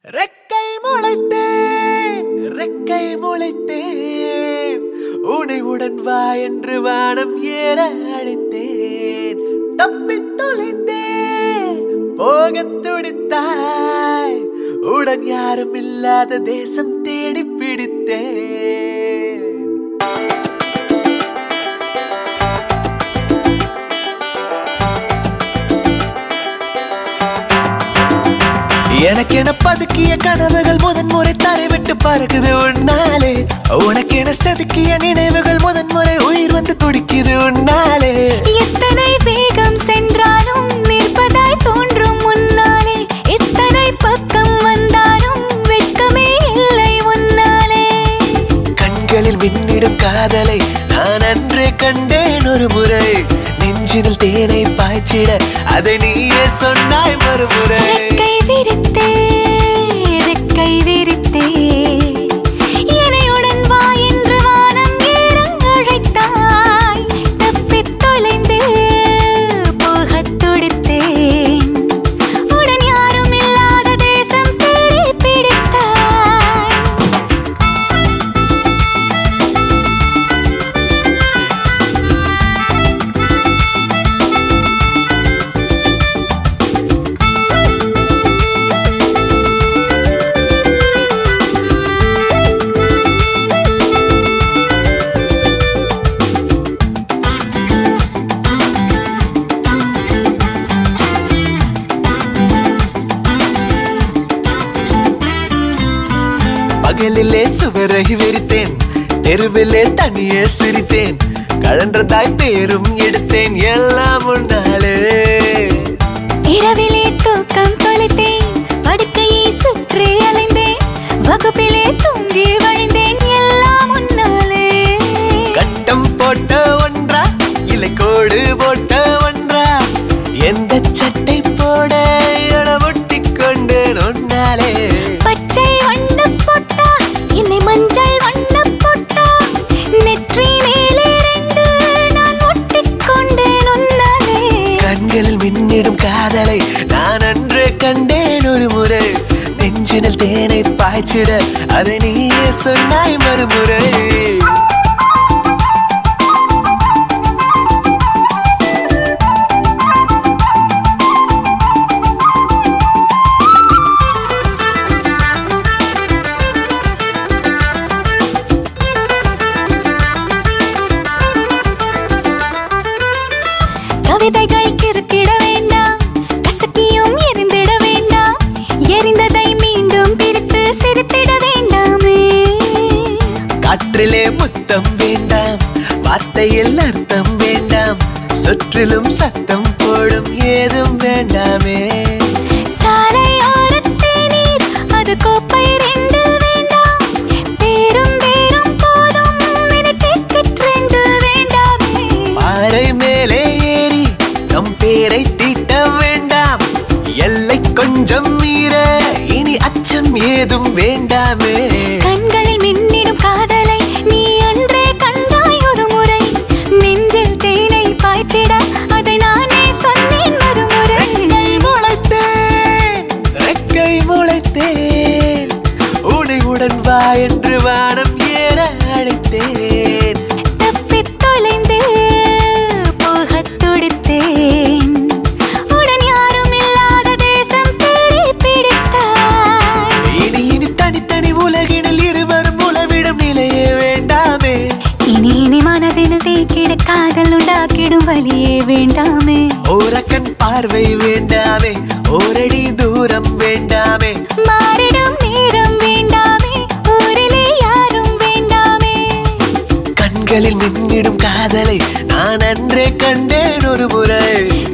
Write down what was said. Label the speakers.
Speaker 1: ரெக்கை முளைத்தேன் ரெக்கை முளைத்தேன் உனை உடன் வா என்று வானம் ஏற அழைத்தேன் தப்பித் தொலைந்தேன் போகத் துடித்தாய் உடன் யாரும் இல்லாத தேசம் தேடி பிடித்தேன் எனக்கென பதுக்கிய கனவுகள் முதன்முறை தரை விட்டு பறக்குது உன்னாலே உனக்கென செதுக்கிய நினைவுகள் முதன்முறை உயிர் வந்து துடிக்குது உன்னாலே
Speaker 2: எத்தனை வேகம் சென்றாலும் நிற்பதாய் தோன்றும் முன்னாலே எத்தனை பக்கம் வந்தாலும் வெட்கமே இல்லை உன்னாலே
Speaker 1: கண்களில் மின்னிடும் காதலை நான் அன்றே கண்டேன் ஒரு முறை நெஞ்சினில் தேனை பாய்ச்சிட அதை நீயே சொன்னாய் மறுமுறை
Speaker 2: ரெக்கை விரித்தே ரெக்கை விரித்தே என்னையுடன் வா என்று வானம் ஏற அழைத்தாய் தப்பித் தொலைந்து போகத் துடித்தேன் உடன் யாரும் இல்லாத தேசம் தேடி பிடித்தாய்
Speaker 1: பகலிலே சுவரை விரித்தேன் தெருவிலே தனியே சிரித்தேன் கழன்றதாய் பேரும் எடுத்தேன் எல்லாம் முன்னாலே
Speaker 2: இரவிலே தூக்கம் தொலைத்தேன் படுக்கையை சுற்றி அலைந்தேன் வகுப்பிலே தூங்கி வழிந்தேன் எல்லாம் முன்னாலே
Speaker 1: கட்டம் போட்ட ஒன்றா இல்லை கோடு போட்ட ஒன்றா எந்த சட்டை போட ஒட்டி கொண்டேன் ஒன்னாலே
Speaker 2: பச்சை வண்ண போட்டா இல்லை மஞ்சள் வண்ண போட்டா நெற்றி மேலே ரெண்டு நான் ஒட்டிக்கொண்டேன் உன்னாலே
Speaker 1: கண்களில் மின்னிடும் காதலை நான் அன்றே கண்டேன் ஒரு முறை நெஞ்சினில் தேனை பாய்ச்சிட அதை நீயே சொன்னாய் மறுமுறை
Speaker 2: கவிதைகள் கிறுக்கிட வேண்டாம் கசக்கியும் எரிந்திட வேண்டாம் எரிந்ததை மீண்டும் பிரித்து சிரித்திட வேண்டாமே
Speaker 1: காற்றிலே முத்தம் வேண்டாம் வார்த்தையில் அர்த்தம் வேண்டாம் சுற்றிலும் சத்தம் போடும் ஏதும் வேண்டாமே
Speaker 2: சாலை ஓரத்தே நீர் அது கோப்பை ரெண்டு வேண்டாம் தேரும் தேரும் போதும் எனக்கு ரெண்டு வேண்டாமே
Speaker 1: பாறை மேலே ஏறி நம் பேரை தீட்ட வேண்டாம் எல்லை கொஞ்சம் மீற இனி அச்சம் ஏதும் வேண்டாமே
Speaker 2: கண்களில் மின்னிடும் காதலை நீ அன்றே கண்டாய் ஒரு முறை நெஞ்சில் தேனை பாய்ச்சிட அதை நானே சொன்னேன் மறுமுறை
Speaker 1: முளைத்தேன் ரெக்கை முளைத்தேன் உனை உடன் வா என்று வானம் ஏற அழைத்தேன்
Speaker 2: தப்பித் தொலைந்து போகத் துடித்தேன் உடன் யாரும் இல்லாத தேசம் தேடி பிடித்தாய்
Speaker 1: இனி இனி தனித்தனி உலகினில் இருவரும் உலவிடும் நிலையே வேண்டாமே
Speaker 2: இனி இனி மனதில் தேக்கிட காதல் உண்டாக்கிடும் வழியே வேண்டாமே
Speaker 1: ஓரக்கண் பார்வை வேண்டாமே ஓரடி தூரம் வேண்டாமே
Speaker 2: மாறிடும் நேரம் வேண்டாமே ஊரிலே யாரும் வேண்டாமே
Speaker 1: கண்களில் மின்னிடும் காதலை நான் அன்றே கண்டேன் ஒரு முறை